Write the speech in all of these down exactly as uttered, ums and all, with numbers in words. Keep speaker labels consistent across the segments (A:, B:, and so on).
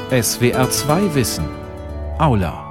A: S W R zwei Wissen. Aula.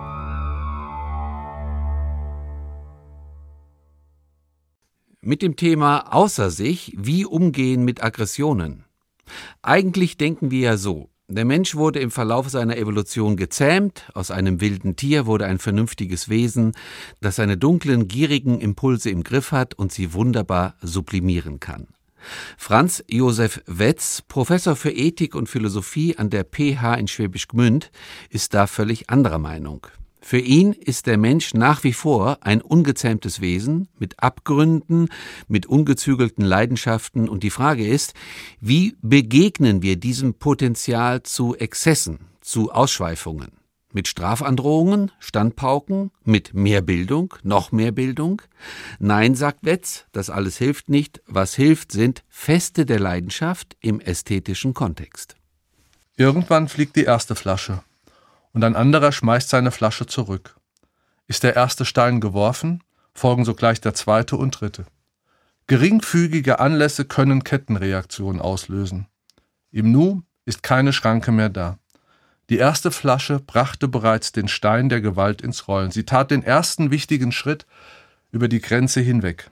B: Mit dem Thema Außer sich, wie umgehen mit Aggressionen. Eigentlich denken wir ja so: Der Mensch wurde im Verlauf seiner Evolution gezähmt, aus einem wilden Tier wurde ein vernünftiges Wesen, das seine dunklen, gierigen Impulse im Griff hat und sie wunderbar sublimieren kann. Franz Josef Wetz, Professor für Ethik und Philosophie an der P H in Schwäbisch Gmünd, ist da völlig anderer Meinung. Für ihn ist der Mensch nach wie vor ein ungezähmtes Wesen mit Abgründen, mit ungezügelten Leidenschaften, und die Frage ist, wie begegnen wir diesem Potenzial zu Exzessen, zu Ausschweifungen? Mit Strafandrohungen, Standpauken, mit mehr Bildung, noch mehr Bildung? Nein, sagt Wetz, das alles hilft nicht. Was hilft, sind Feste der Leidenschaft im ästhetischen Kontext.
C: Irgendwann fliegt die erste Flasche und ein anderer schmeißt seine Flasche zurück. Ist der erste Stein geworfen, folgen sogleich der zweite und dritte. Geringfügige Anlässe können Kettenreaktionen auslösen. Im Nu ist keine Schranke mehr da. Die erste Flasche brachte bereits den Stein der Gewalt ins Rollen. Sie tat den ersten wichtigen Schritt über die Grenze hinweg.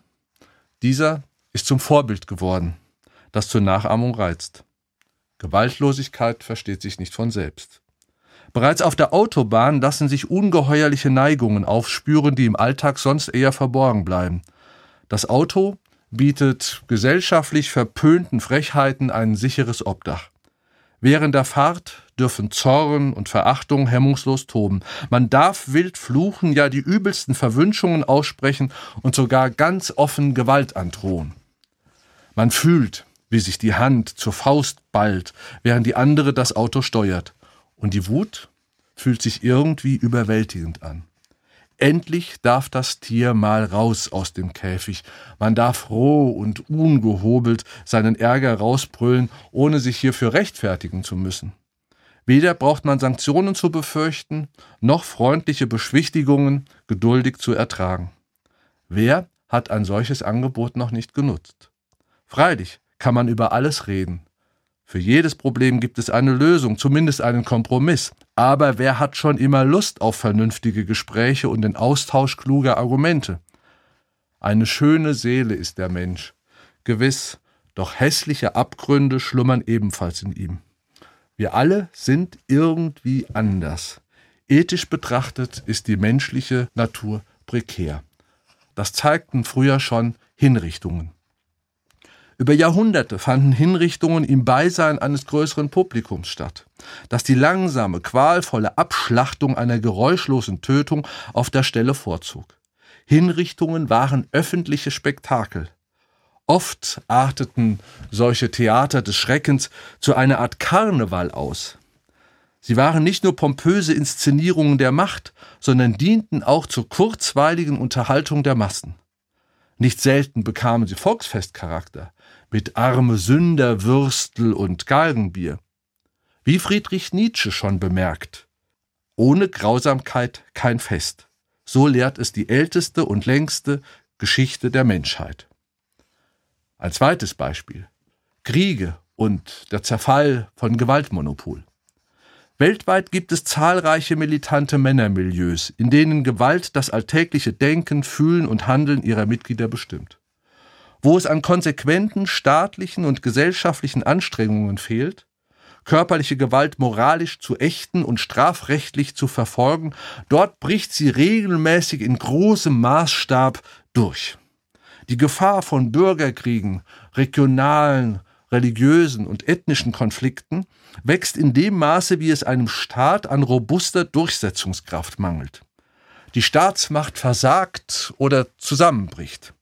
C: Dieser ist zum Vorbild geworden, das zur Nachahmung reizt. Gewaltlosigkeit versteht sich nicht von selbst. Bereits auf der Autobahn lassen sich ungeheuerliche Neigungen aufspüren, die im Alltag sonst eher verborgen bleiben. Das Auto bietet gesellschaftlich verpönten Frechheiten ein sicheres Obdach. Während der Fahrt dürfen Zorn und Verachtung hemmungslos toben. Man darf wild fluchen, ja die übelsten Verwünschungen aussprechen und sogar ganz offen Gewalt androhen. Man fühlt, wie sich die Hand zur Faust ballt, während die andere das Auto steuert. Und die Wut fühlt sich irgendwie überwältigend an. Endlich darf das Tier mal raus aus dem Käfig. Man darf roh und ungehobelt seinen Ärger rausbrüllen, ohne sich hierfür rechtfertigen zu müssen. Weder braucht man Sanktionen zu befürchten, noch freundliche Beschwichtigungen geduldig zu ertragen. Wer hat ein solches Angebot noch nicht genutzt? Freilich kann man über alles reden. Für jedes Problem gibt es eine Lösung, zumindest einen Kompromiss. Aber wer hat schon immer Lust auf vernünftige Gespräche und den Austausch kluger Argumente? Eine schöne Seele ist der Mensch. Gewiss, doch hässliche Abgründe schlummern ebenfalls in ihm. Wir alle sind irgendwie anders. Ethisch betrachtet ist die menschliche Natur prekär. Das zeigten früher schon Hinrichtungen. Über Jahrhunderte fanden Hinrichtungen im Beisein eines größeren Publikums statt, das die langsame, qualvolle Abschlachtung einer geräuschlosen Tötung auf der Stelle vorzog. Hinrichtungen waren öffentliche Spektakel. Oft arteten solche Theater des Schreckens zu einer Art Karneval aus. Sie waren nicht nur pompöse Inszenierungen der Macht, sondern dienten auch zur kurzweiligen Unterhaltung der Massen. Nicht selten bekamen sie Volksfestcharakter mit arme Sünder, Würstel und Galgenbier. Wie Friedrich Nietzsche schon bemerkt: Ohne Grausamkeit kein Fest. So lehrt es die älteste und längste Geschichte der Menschheit. Ein zweites Beispiel: Kriege und der Zerfall von Gewaltmonopol. Weltweit gibt es zahlreiche militante Männermilieus, in denen Gewalt das alltägliche Denken, Fühlen und Handeln ihrer Mitglieder bestimmt. Wo es an konsequenten staatlichen und gesellschaftlichen Anstrengungen fehlt, körperliche Gewalt moralisch zu ächten und strafrechtlich zu verfolgen, dort bricht sie regelmäßig in großem Maßstab durch. Die Gefahr von Bürgerkriegen, regionalen, religiösen und ethnischen Konflikten wächst in dem Maße, wie es einem Staat an robuster Durchsetzungskraft mangelt. Die Staatsmacht versagt oder zusammenbricht.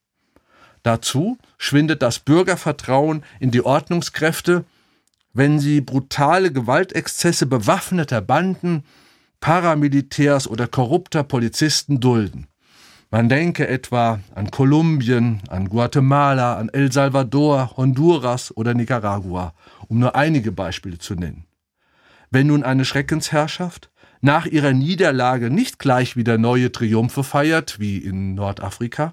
C: Dazu schwindet das Bürgervertrauen in die Ordnungskräfte, wenn sie brutale Gewaltexzesse bewaffneter Banden, Paramilitärs oder korrupter Polizisten dulden. Man denke etwa an Kolumbien, an Guatemala, an El Salvador, Honduras oder Nicaragua, um nur einige Beispiele zu nennen. Wenn nun eine Schreckensherrschaft nach ihrer Niederlage nicht gleich wieder neue Triumphe feiert, wie in Nordafrika,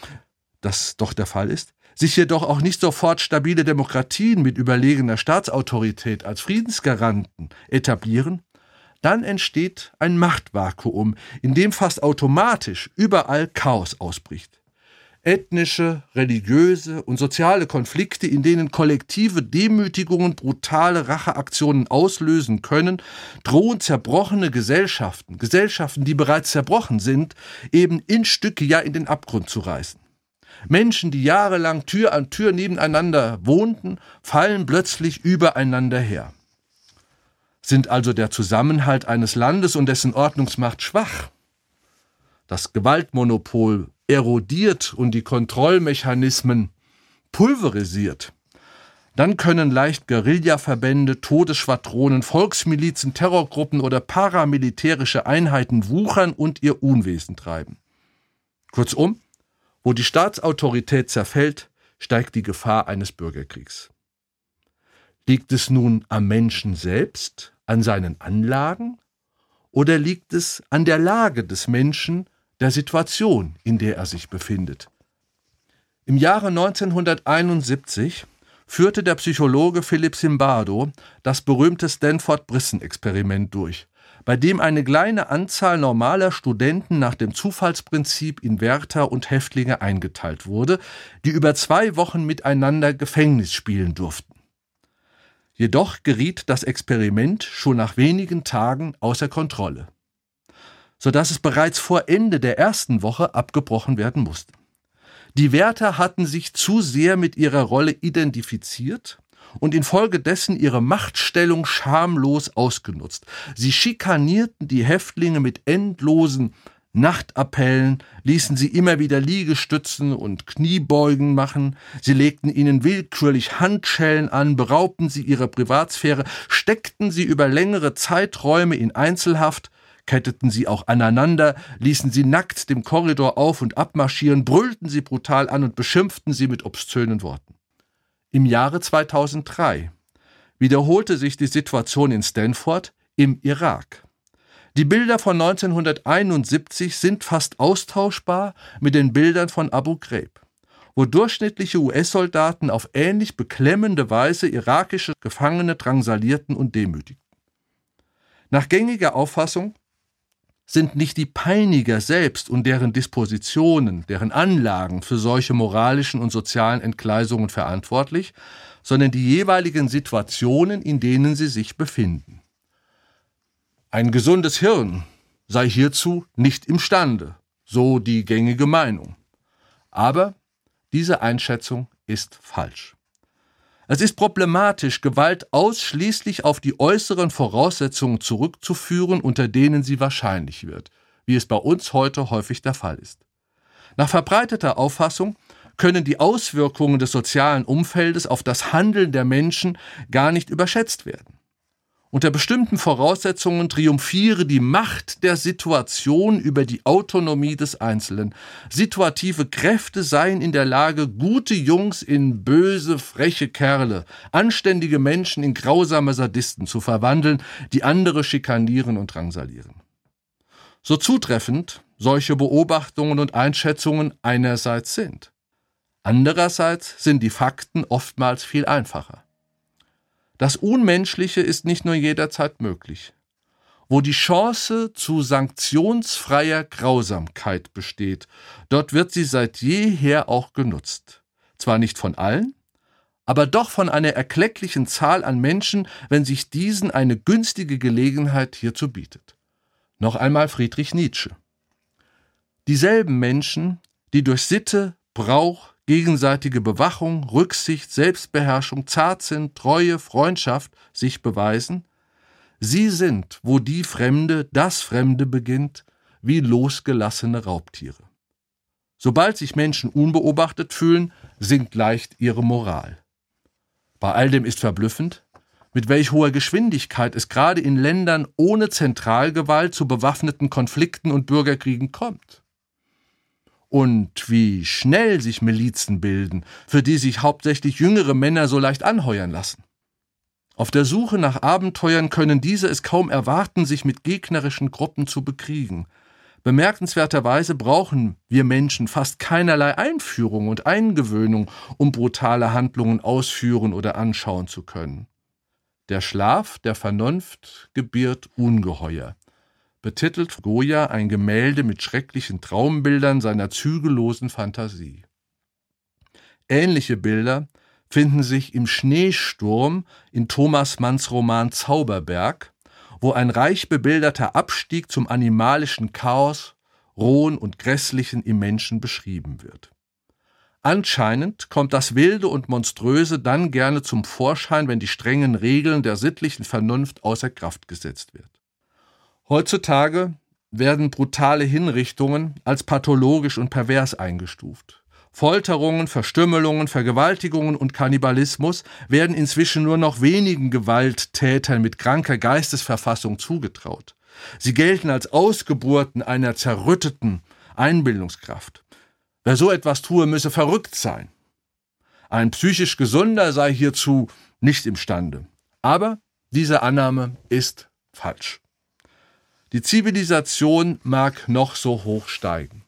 C: das doch der Fall ist, sich jedoch auch nicht sofort stabile Demokratien mit überlegener Staatsautorität als Friedensgaranten etablieren, dann entsteht ein Machtvakuum, in dem fast automatisch überall Chaos ausbricht. Ethnische, religiöse und soziale Konflikte, in denen kollektive Demütigungen brutale Racheaktionen auslösen können, drohen zerbrochene Gesellschaften, Gesellschaften, die bereits zerbrochen sind, eben in Stücke, ja in den Abgrund zu reißen. Menschen, die jahrelang Tür an Tür nebeneinander wohnten, fallen plötzlich übereinander her. Sind also der Zusammenhalt eines Landes und dessen Ordnungsmacht schwach, das Gewaltmonopol erodiert und die Kontrollmechanismen pulverisiert, dann können leicht Guerillaverbände, Todesschwadronen, Volksmilizen, Terrorgruppen oder paramilitärische Einheiten wuchern und ihr Unwesen treiben. Kurzum, wo die Staatsautorität zerfällt, steigt die Gefahr eines Bürgerkriegs. Liegt es nun am Menschen selbst, an seinen Anlagen, oder liegt es an der Lage des Menschen, der Situation, in der er sich befindet? Im Jahre neunzehnhunderteinundsiebzig führte der Psychologe Philip Zimbardo das berühmte Stanford-Prison-Experiment durch, bei dem eine kleine Anzahl normaler Studenten nach dem Zufallsprinzip in Wärter und Häftlinge eingeteilt wurde, die über zwei Wochen miteinander Gefängnis spielen durften. Jedoch geriet das Experiment schon nach wenigen Tagen außer Kontrolle, sodass es bereits vor Ende der ersten Woche abgebrochen werden musste. Die Wärter hatten sich zu sehr mit ihrer Rolle identifiziert und infolgedessen ihre Machtstellung schamlos ausgenutzt. Sie schikanierten die Häftlinge mit endlosen Nachtappellen, ließen sie immer wieder Liegestützen und Kniebeugen machen, sie legten ihnen willkürlich Handschellen an, beraubten sie ihrer Privatsphäre, steckten sie über längere Zeiträume in Einzelhaft, ketteten sie auch aneinander, ließen sie nackt dem Korridor auf- und abmarschieren, brüllten sie brutal an und beschimpften sie mit obszönen Worten. Im Jahre zweitausenddrei wiederholte sich die Situation in Stanford im Irak. Die Bilder von neunzehnhunderteinundsiebzig sind fast austauschbar mit den Bildern von Abu Ghraib, wo durchschnittliche U S-Soldaten auf ähnlich beklemmende Weise irakische Gefangene drangsalierten und demütigten. Nach gängiger Auffassung sind nicht die Peiniger selbst und deren Dispositionen, deren Anlagen für solche moralischen und sozialen Entgleisungen verantwortlich, sondern die jeweiligen Situationen, in denen sie sich befinden. Ein gesundes Hirn sei hierzu nicht imstande, so die gängige Meinung. Aber diese Einschätzung ist falsch. Es ist problematisch, Gewalt ausschließlich auf die äußeren Voraussetzungen zurückzuführen, unter denen sie wahrscheinlich wird, wie es bei uns heute häufig der Fall ist. Nach verbreiteter Auffassung können die Auswirkungen des sozialen Umfeldes auf das Handeln der Menschen gar nicht überschätzt werden. Unter bestimmten Voraussetzungen triumphiere die Macht der Situation über die Autonomie des Einzelnen. Situative Kräfte seien in der Lage, gute Jungs in böse, freche Kerle, anständige Menschen in grausame Sadisten zu verwandeln, die andere schikanieren und drangsalieren. So zutreffend solche Beobachtungen und Einschätzungen einerseits sind. Andererseits sind die Fakten oftmals viel einfacher. Das Unmenschliche ist nicht nur jederzeit möglich. Wo die Chance zu sanktionsfreier Grausamkeit besteht, dort wird sie seit jeher auch genutzt. Zwar nicht von allen, aber doch von einer erklecklichen Zahl an Menschen, wenn sich diesen eine günstige Gelegenheit hierzu bietet. Noch einmal Friedrich Nietzsche. Dieselben Menschen, die durch Sitte, Brauch, gegenseitige Bewachung, Rücksicht, Selbstbeherrschung, Zartsinn, Treue, Freundschaft sich beweisen, sie sind, wo die Fremde, das Fremde beginnt, wie losgelassene Raubtiere. Sobald sich Menschen unbeobachtet fühlen, sinkt leicht ihre Moral. Bei all dem ist verblüffend, mit welch hoher Geschwindigkeit es gerade in Ländern ohne Zentralgewalt zu bewaffneten Konflikten und Bürgerkriegen kommt. Und wie schnell sich Milizen bilden, für die sich hauptsächlich jüngere Männer so leicht anheuern lassen. Auf der Suche nach Abenteuern können diese es kaum erwarten, sich mit gegnerischen Gruppen zu bekriegen. Bemerkenswerterweise brauchen wir Menschen fast keinerlei Einführung und Eingewöhnung, um brutale Handlungen ausführen oder anschauen zu können. Der Schlaf der Vernunft gebiert Ungeheuer, betitelt Goya ein Gemälde mit schrecklichen Traumbildern seiner zügellosen Fantasie. Ähnliche Bilder finden sich im Schneesturm in Thomas Manns Roman Zauberberg, wo ein reich bebilderter Abstieg zum animalischen Chaos, rohen und grässlichen im Menschen beschrieben wird. Anscheinend kommt das Wilde und Monströse dann gerne zum Vorschein, wenn die strengen Regeln der sittlichen Vernunft außer Kraft gesetzt wird. Heutzutage werden brutale Hinrichtungen als pathologisch und pervers eingestuft. Folterungen, Verstümmelungen, Vergewaltigungen und Kannibalismus werden inzwischen nur noch wenigen Gewalttätern mit kranker Geistesverfassung zugetraut. Sie gelten als Ausgeburten einer zerrütteten Einbildungskraft. Wer so etwas tue, müsse verrückt sein. Ein psychisch Gesunder sei hierzu nicht imstande. Aber diese Annahme ist falsch. Die Zivilisation mag noch so hoch steigen.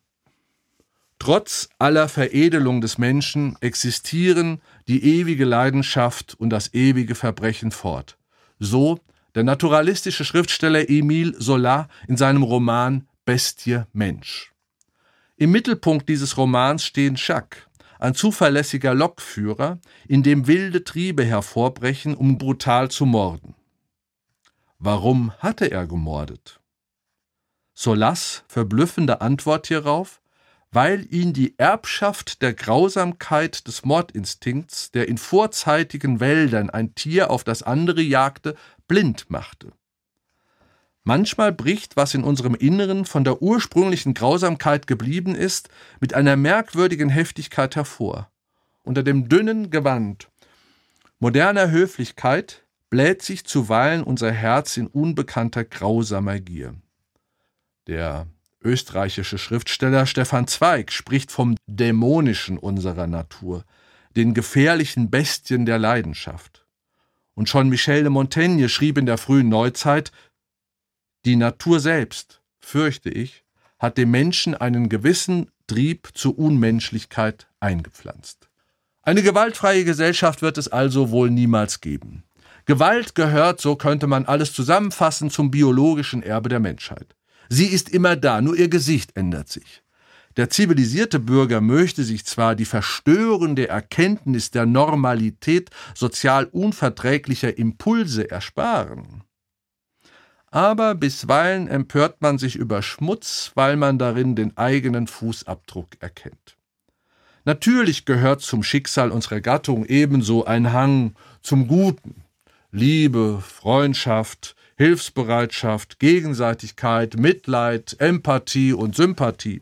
C: Trotz aller Veredelung des Menschen existieren die ewige Leidenschaft und das ewige Verbrechen fort. So der naturalistische Schriftsteller Émile Zola in seinem Roman Bestie Mensch. Im Mittelpunkt dieses Romans stehen Jacques, ein zuverlässiger Lokführer, in dem wilde Triebe hervorbrechen, um brutal zu morden. Warum hatte er gemordet? Zolas verblüffende Antwort hierauf: weil ihn die Erbschaft der Grausamkeit des Mordinstinkts, der in vorzeitigen Wäldern ein Tier auf das andere jagte, blind machte. Manchmal bricht, was in unserem Inneren von der ursprünglichen Grausamkeit geblieben ist, mit einer merkwürdigen Heftigkeit hervor. Unter dem dünnen Gewand moderner Höflichkeit bläht sich zuweilen unser Herz in unbekannter grausamer Gier. Der österreichische Schriftsteller Stefan Zweig spricht vom Dämonischen unserer Natur, den gefährlichen Bestien der Leidenschaft. Und schon Michel de Montaigne schrieb in der frühen Neuzeit: Die Natur selbst, fürchte ich, hat dem Menschen einen gewissen Trieb zur Unmenschlichkeit eingepflanzt. Eine gewaltfreie Gesellschaft wird es also wohl niemals geben. Gewalt gehört, so könnte man alles zusammenfassen, zum biologischen Erbe der Menschheit. Sie ist immer da, nur ihr Gesicht ändert sich. Der zivilisierte Bürger möchte sich zwar die verstörende Erkenntnis der Normalität sozial unverträglicher Impulse ersparen, aber bisweilen empört man sich über Schmutz, weil man darin den eigenen Fußabdruck erkennt. Natürlich gehört zum Schicksal unserer Gattung ebenso ein Hang zum Guten. Liebe, Freundschaft, Hilfsbereitschaft, Gegenseitigkeit, Mitleid, Empathie und Sympathie.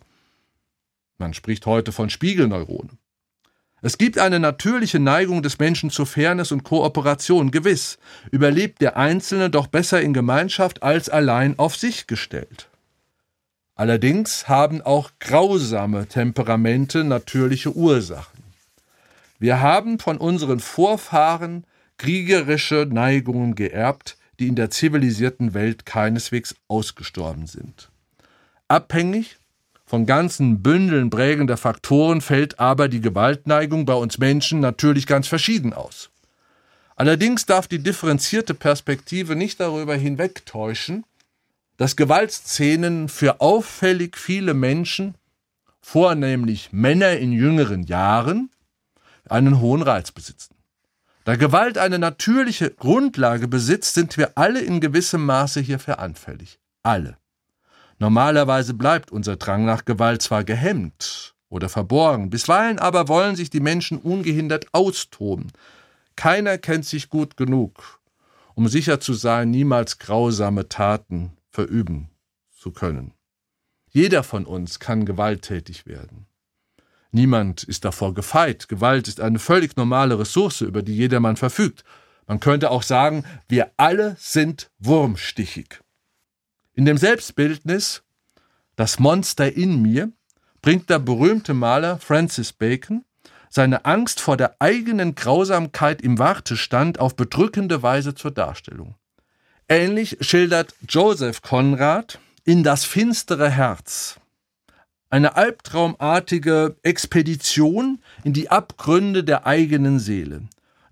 C: Man spricht heute von Spiegelneuronen. Es gibt eine natürliche Neigung des Menschen zu Fairness und Kooperation, gewiss, überlebt der Einzelne doch besser in Gemeinschaft als allein auf sich gestellt. Allerdings haben auch grausame Temperamente natürliche Ursachen. Wir haben von unseren Vorfahren kriegerische Neigungen geerbt, die in der zivilisierten Welt keineswegs ausgestorben sind. Abhängig von ganzen Bündeln prägender Faktoren fällt aber die Gewaltneigung bei uns Menschen natürlich ganz verschieden aus. Allerdings darf die differenzierte Perspektive nicht darüber hinwegtäuschen, dass Gewaltszenen für auffällig viele Menschen, vornehmlich Männer in jüngeren Jahren, einen hohen Reiz besitzen. Da Gewalt eine natürliche Grundlage besitzt, sind wir alle in gewissem Maße hierfür anfällig. Alle. Normalerweise bleibt unser Drang nach Gewalt zwar gehemmt oder verborgen, bisweilen aber wollen sich die Menschen ungehindert austoben. Keiner kennt sich gut genug, um sicher zu sein, niemals grausame Taten verüben zu können. Jeder von uns kann gewalttätig werden. Niemand ist davor gefeit. Gewalt ist eine völlig normale Ressource, über die jedermann verfügt. Man könnte auch sagen, wir alle sind wurmstichig. In dem Selbstbildnis »Das Monster in mir« bringt der berühmte Maler Francis Bacon seine Angst vor der eigenen Grausamkeit im Wartestand auf bedrückende Weise zur Darstellung. Ähnlich schildert Joseph Conrad in »Das finstere Herz« eine albtraumartige Expedition in die Abgründe der eigenen Seele.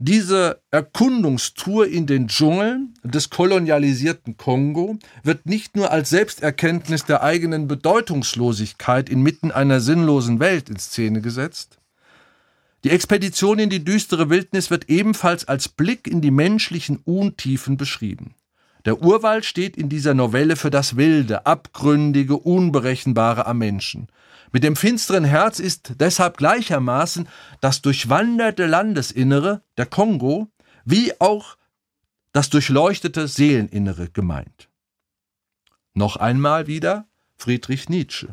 C: Diese Erkundungstour in den Dschungeln des kolonialisierten Kongo wird nicht nur als Selbsterkenntnis der eigenen Bedeutungslosigkeit inmitten einer sinnlosen Welt in Szene gesetzt. Die Expedition in die düstere Wildnis wird ebenfalls als Blick in die menschlichen Untiefen beschrieben. Der Urwald steht in dieser Novelle für das Wilde, Abgründige, Unberechenbare am Menschen. Mit dem finsteren Herz ist deshalb gleichermaßen das durchwanderte Landesinnere, der Kongo, wie auch das durchleuchtete Seeleninnere gemeint. Noch einmal wieder Friedrich Nietzsche.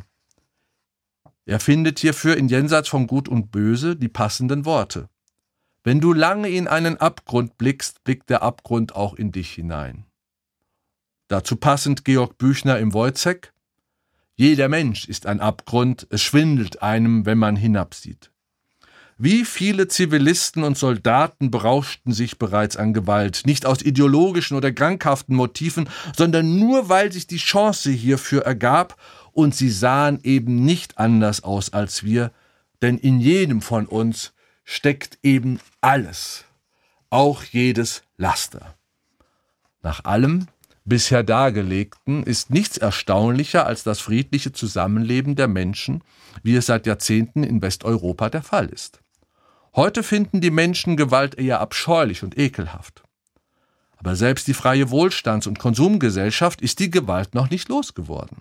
C: Er findet hierfür in Jenseits von Gut und Böse die passenden Worte. Wenn du lange in einen Abgrund blickst, blickt der Abgrund auch in dich hinein. Dazu passend Georg Büchner im Wojzeck: Jeder Mensch ist ein Abgrund, es schwindelt einem, wenn man hinabsieht. Wie viele Zivilisten und Soldaten berauschten sich bereits an Gewalt, nicht aus ideologischen oder krankhaften Motiven, sondern nur, weil sich die Chance hierfür ergab, und sie sahen eben nicht anders aus als wir, denn in jedem von uns steckt eben alles, auch jedes Laster. Nach allem bisher Dargelegten ist nichts erstaunlicher als das friedliche Zusammenleben der Menschen, wie es seit Jahrzehnten in Westeuropa der Fall ist. Heute finden die Menschen Gewalt eher abscheulich und ekelhaft. Aber selbst die freie Wohlstands- und Konsumgesellschaft ist die Gewalt noch nicht losgeworden.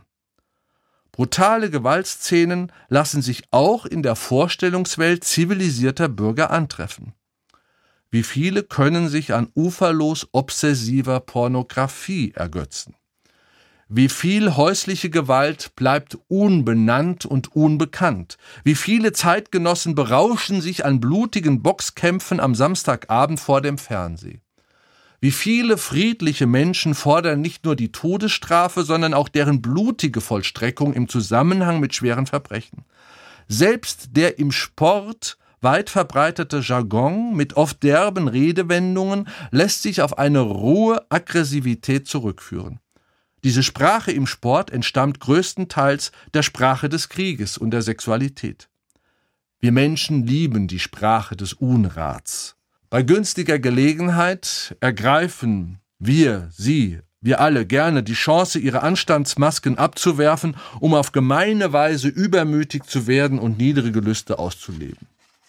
C: Brutale Gewaltszenen lassen sich auch in der Vorstellungswelt zivilisierter Bürger antreffen. Wie viele können sich an uferlos obsessiver Pornografie ergötzen? Wie viel häusliche Gewalt bleibt unbenannt und unbekannt? Wie viele Zeitgenossen berauschen sich an blutigen Boxkämpfen am Samstagabend vor dem Fernsehen? Wie viele friedliche Menschen fordern nicht nur die Todesstrafe, sondern auch deren blutige Vollstreckung im Zusammenhang mit schweren Verbrechen? Selbst der im Sport weit verbreitete Jargon mit oft derben Redewendungen lässt sich auf eine rohe Aggressivität zurückführen. Diese Sprache im Sport entstammt größtenteils der Sprache des Krieges und der Sexualität. Wir Menschen lieben die Sprache des Unrats. Bei günstiger Gelegenheit ergreifen wir, Sie, wir alle gerne die Chance, ihre Anstandsmasken abzuwerfen, um auf gemeine Weise übermütig zu werden und niedere Lüste auszuleben.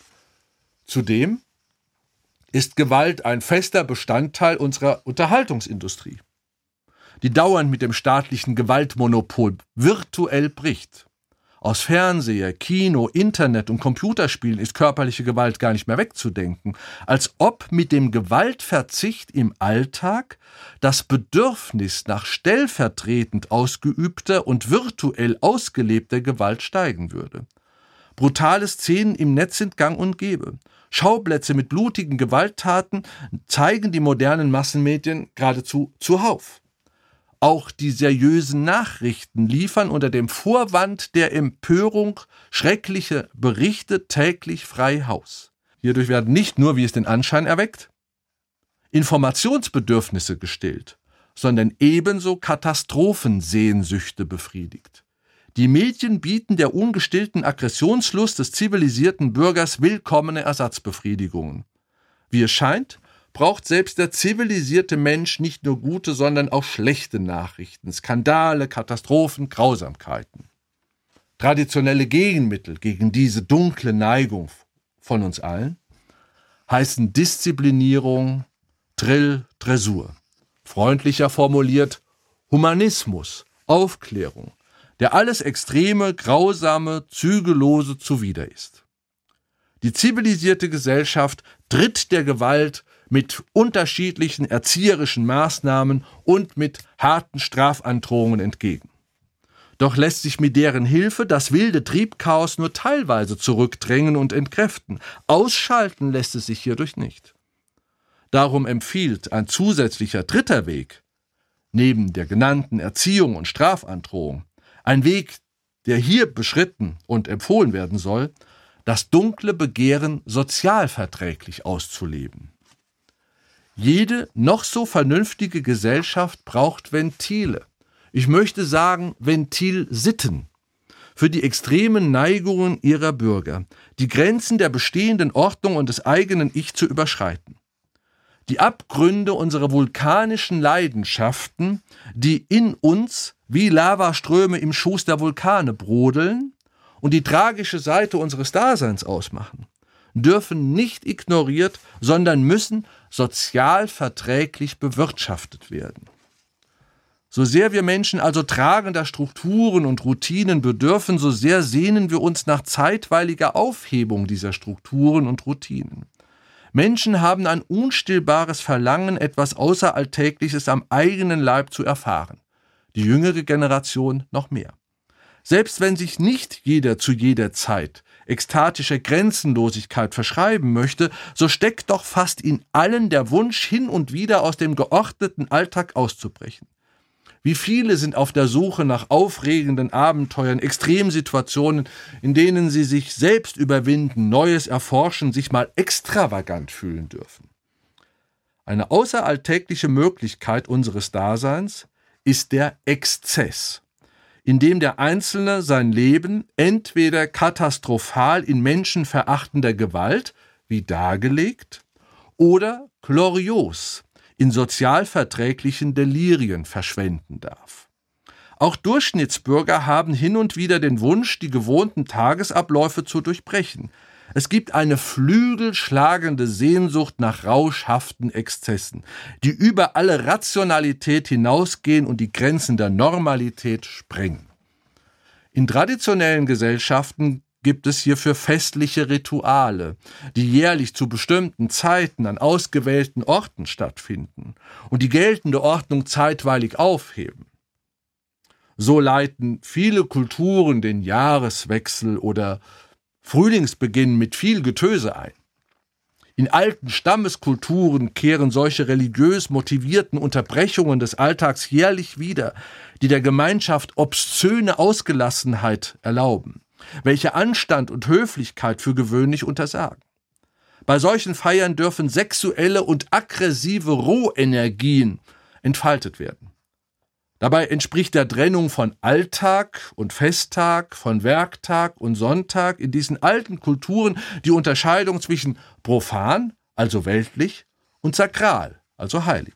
C: Zudem ist Gewalt ein fester Bestandteil unserer Unterhaltungsindustrie, die dauernd mit dem staatlichen Gewaltmonopol virtuell bricht. Aus Fernseher, Kino, Internet und Computerspielen ist körperliche Gewalt gar nicht mehr wegzudenken, als ob mit dem Gewaltverzicht im Alltag das Bedürfnis nach stellvertretend ausgeübter und virtuell ausgelebter Gewalt steigen würde. Brutale Szenen im Netz sind gang und gäbe. Schauplätze mit blutigen Gewalttaten zeigen die modernen Massenmedien geradezu zuhauf. Auch die seriösen Nachrichten liefern unter dem Vorwand der Empörung schreckliche Berichte täglich frei Haus. Hierdurch werden nicht nur, wie es den Anschein erweckt, Informationsbedürfnisse gestillt, sondern ebenso Katastrophensehnsüchte befriedigt. Die Medien bieten der ungestillten Aggressionslust des zivilisierten Bürgers willkommene Ersatzbefriedigungen. Wie es scheint, braucht selbst der zivilisierte Mensch nicht nur gute, sondern auch schlechte Nachrichten, Skandale, Katastrophen, Grausamkeiten. Traditionelle Gegenmittel gegen diese dunkle Neigung von uns allen heißen Disziplinierung, Drill, Dressur. Freundlicher formuliert Humanismus, Aufklärung, der alles Extreme, Grausame, Zügellose zuwider ist. Die zivilisierte Gesellschaft tritt der Gewalt mit unterschiedlichen erzieherischen Maßnahmen und mit harten Strafandrohungen entgegen. Doch lässt sich mit deren Hilfe das wilde Triebchaos nur teilweise zurückdrängen und entkräften. Ausschalten lässt es sich hierdurch nicht. Darum empfiehlt ein zusätzlicher dritter Weg, neben der genannten Erziehung und Strafandrohung, ein Weg, der hier beschritten und empfohlen werden soll, das dunkle Begehren sozialverträglich auszuleben. Jede noch so vernünftige Gesellschaft braucht Ventile. Ich möchte sagen Ventilsitten für die extremen Neigungen ihrer Bürger, die Grenzen der bestehenden Ordnung und des eigenen Ich zu überschreiten. Die Abgründe unserer vulkanischen Leidenschaften, die in uns wie Lavaströme im Schoß der Vulkane brodeln und die tragische Seite unseres Daseins ausmachen, dürfen nicht ignoriert, sondern müssen sozial verträglich bewirtschaftet werden. So sehr wir Menschen also tragender Strukturen und Routinen bedürfen, so sehr sehnen wir uns nach zeitweiliger Aufhebung dieser Strukturen und Routinen. Menschen haben ein unstillbares Verlangen, etwas Außeralltägliches am eigenen Leib zu erfahren. Die jüngere Generation noch mehr. Selbst wenn sich nicht jeder zu jeder Zeit ekstatischer Grenzenlosigkeit verschreiben möchte, so steckt doch fast in allen der Wunsch, hin und wieder aus dem geordneten Alltag auszubrechen. Wie viele sind auf der Suche nach aufregenden Abenteuern, Extremsituationen, in denen sie sich selbst überwinden, Neues erforschen, sich mal extravagant fühlen dürfen. Eine außeralltägliche Möglichkeit unseres Daseins ist der Exzess, in dem der Einzelne sein Leben entweder katastrophal in menschenverachtender Gewalt, wie dargelegt, oder glorios, in sozialverträglichen Delirien verschwenden darf. Auch Durchschnittsbürger haben hin und wieder den Wunsch, die gewohnten Tagesabläufe zu durchbrechen. Es gibt eine flügelschlagende Sehnsucht nach rauschhaften Exzessen, die über alle Rationalität hinausgehen und die Grenzen der Normalität sprengen. In traditionellen Gesellschaften gibt es hierfür festliche Rituale, die jährlich zu bestimmten Zeiten an ausgewählten Orten stattfinden und die geltende Ordnung zeitweilig aufheben. So leiten viele Kulturen den Jahreswechsel oder Frühlingsbeginn mit viel Getöse ein. In alten Stammeskulturen kehren solche religiös motivierten Unterbrechungen des Alltags jährlich wieder, die der Gemeinschaft obszöne Ausgelassenheit erlauben, welche Anstand und Höflichkeit für gewöhnlich untersagen. Bei solchen Feiern dürfen sexuelle und aggressive Rohenergien entfaltet werden. Dabei entspricht der Trennung von Alltag und Festtag, von Werktag und Sonntag in diesen alten Kulturen die Unterscheidung zwischen profan, also weltlich, und sakral, also heilig.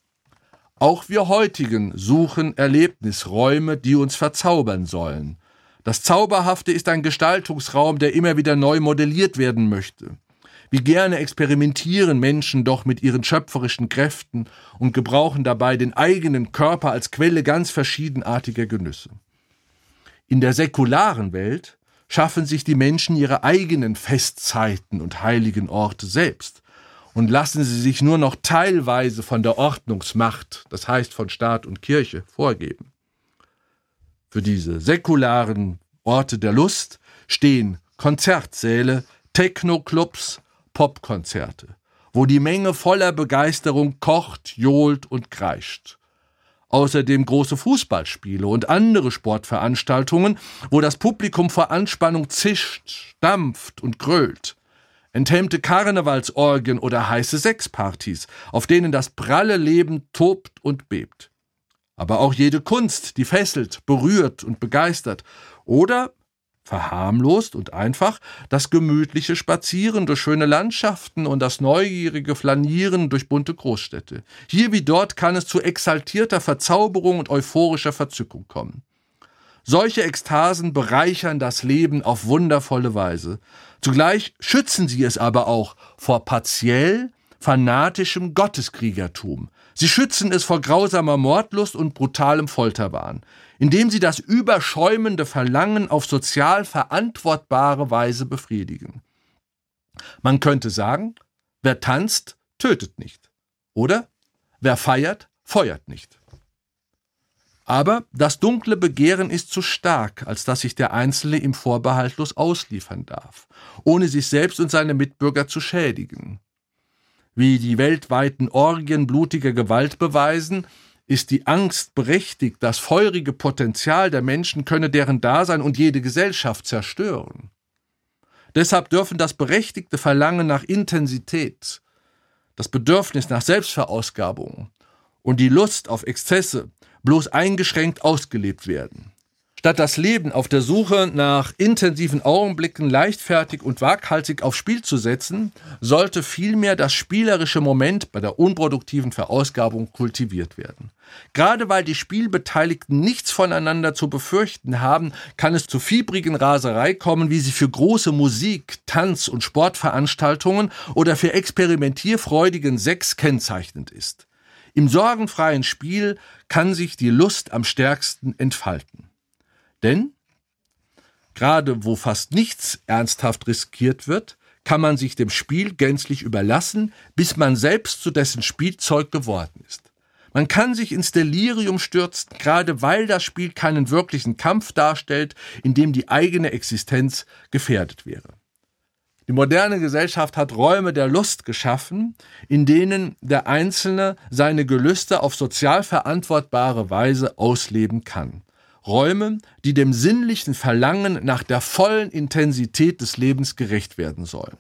C: Auch wir heutigen suchen Erlebnisräume, die uns verzaubern sollen. Das Zauberhafte ist ein Gestaltungsraum, der immer wieder neu modelliert werden möchte. Wie gerne experimentieren Menschen doch mit ihren schöpferischen Kräften und gebrauchen dabei den eigenen Körper als Quelle ganz verschiedenartiger Genüsse. In der säkularen Welt schaffen sich die Menschen ihre eigenen Festzeiten und heiligen Orte selbst und lassen sie sich nur noch teilweise von der Ordnungsmacht, das heißt von Staat und Kirche, vorgeben. Für diese säkularen Orte der Lust stehen Konzertsäle, Techno-Clubs, Popkonzerte, wo die Menge voller Begeisterung kocht, johlt und kreischt. Außerdem große Fußballspiele und andere Sportveranstaltungen, wo das Publikum vor Anspannung zischt, stampft und grölt. Enthemmte Karnevalsorgien oder heiße Sexpartys, auf denen das pralle Leben tobt und bebt. Aber auch jede Kunst, die fesselt, berührt und begeistert. Oder, verharmlost und einfach, das gemütliche Spazieren durch schöne Landschaften und das neugierige Flanieren durch bunte Großstädte. Hier wie dort kann es zu exaltierter Verzauberung und euphorischer Verzückung kommen. Solche Ekstasen bereichern das Leben auf wundervolle Weise. Zugleich schützen sie es aber auch vor partiell fanatischem Gotteskriegertum. Sie schützen es vor grausamer Mordlust und brutalem Folterwahn, indem sie das überschäumende Verlangen auf sozial verantwortbare Weise befriedigen. Man könnte sagen, wer tanzt, tötet nicht. Oder wer feiert, feuert nicht. Aber das dunkle Begehren ist zu stark, als dass sich der Einzelne ihm vorbehaltlos ausliefern darf, ohne sich selbst und seine Mitbürger zu schädigen. Wie die weltweiten Orgien blutiger Gewalt beweisen, ist die Angst berechtigt, das feurige Potenzial der Menschen könne deren Dasein und jede Gesellschaft zerstören. Deshalb dürfen das berechtigte Verlangen nach Intensität, das Bedürfnis nach Selbstverausgabung und die Lust auf Exzesse bloß eingeschränkt ausgelebt werden. Statt das Leben auf der Suche nach intensiven Augenblicken leichtfertig und waghalsig aufs Spiel zu setzen, sollte vielmehr das spielerische Moment bei der unproduktiven Verausgabung kultiviert werden. Gerade weil die Spielbeteiligten nichts voneinander zu befürchten haben, kann es zu fiebrigen Raserei kommen, wie sie für große Musik-, Tanz- und Sportveranstaltungen oder für experimentierfreudigen Sex kennzeichnend ist. Im sorgenfreien Spiel kann sich die Lust am stärksten entfalten. Denn gerade wo fast nichts ernsthaft riskiert wird, kann man sich dem Spiel gänzlich überlassen, bis man selbst zu dessen Spielzeug geworden ist. Man kann sich ins Delirium stürzen, gerade weil das Spiel keinen wirklichen Kampf darstellt, in dem die eigene Existenz gefährdet wäre. Die moderne Gesellschaft hat Räume der Lust geschaffen, in denen der Einzelne seine Gelüste auf sozial verantwortbare Weise ausleben kann. Räume, die dem sinnlichen Verlangen nach der vollen Intensität des Lebens gerecht werden sollen.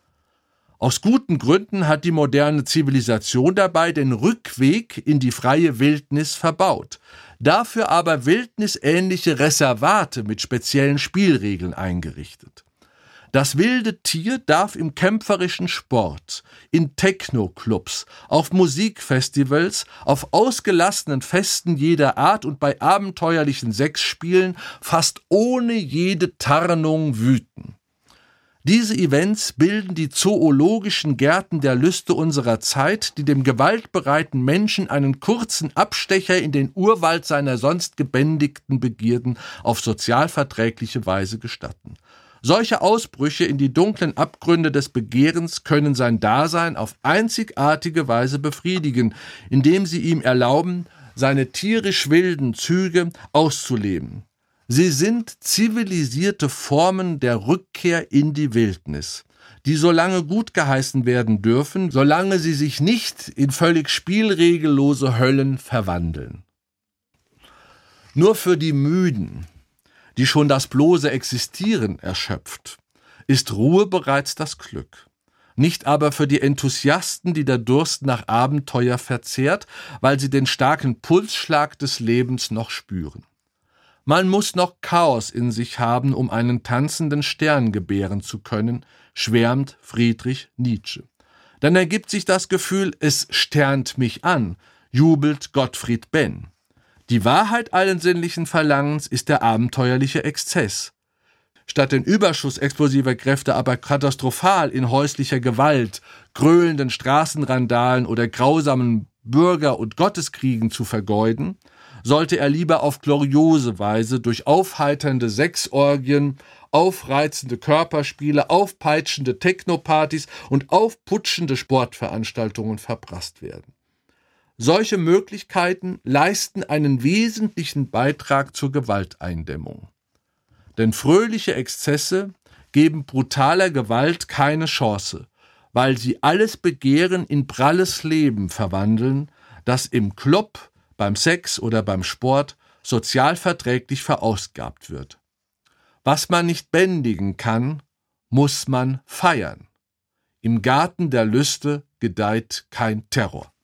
C: Aus guten Gründen hat die moderne Zivilisation dabei den Rückweg in die freie Wildnis verbaut, dafür aber wildnisähnliche Reservate mit speziellen Spielregeln eingerichtet. Das wilde Tier darf im kämpferischen Sport, in Techno-Clubs, auf Musikfestivals, auf ausgelassenen Festen jeder Art und bei abenteuerlichen Sexspielen fast ohne jede Tarnung wüten. Diese Events bilden die zoologischen Gärten der Lüste unserer Zeit, die dem gewaltbereiten Menschen einen kurzen Abstecher in den Urwald seiner sonst gebändigten Begierden auf sozialverträgliche Weise gestatten. Solche Ausbrüche in die dunklen Abgründe des Begehrens können sein Dasein auf einzigartige Weise befriedigen, indem sie ihm erlauben, seine tierisch wilden Züge auszuleben. Sie sind zivilisierte Formen der Rückkehr in die Wildnis, die so lange gut geheißen werden dürfen, solange sie sich nicht in völlig spielregellose Höllen verwandeln. Nur für die Müden, die schon das bloße Existieren erschöpft, ist Ruhe bereits das Glück. Nicht aber für die Enthusiasten, die der Durst nach Abenteuer verzehrt, weil sie den starken Pulsschlag des Lebens noch spüren. Man muss noch Chaos in sich haben, um einen tanzenden Stern gebären zu können, schwärmt Friedrich Nietzsche. Dann ergibt sich das Gefühl, es sternt mich an, jubelt Gottfried Benn. Die Wahrheit allen sinnlichen Verlangens ist der abenteuerliche Exzess. Statt den Überschuss explosiver Kräfte aber katastrophal in häuslicher Gewalt, gröhlenden Straßenrandalen oder grausamen Bürger- und Gotteskriegen zu vergeuden, sollte er lieber auf gloriose Weise durch aufheiternde Sexorgien, aufreizende Körperspiele, aufpeitschende Technopartys und aufputschende Sportveranstaltungen verprasst werden. Solche Möglichkeiten leisten einen wesentlichen Beitrag zur Gewalteindämmung. Denn fröhliche Exzesse geben brutaler Gewalt keine Chance, weil sie alles Begehren in pralles Leben verwandeln, das im Club, beim Sex oder beim Sport sozialverträglich verausgabt wird. Was man nicht bändigen kann, muss man feiern. Im Garten der Lüste gedeiht kein Terror.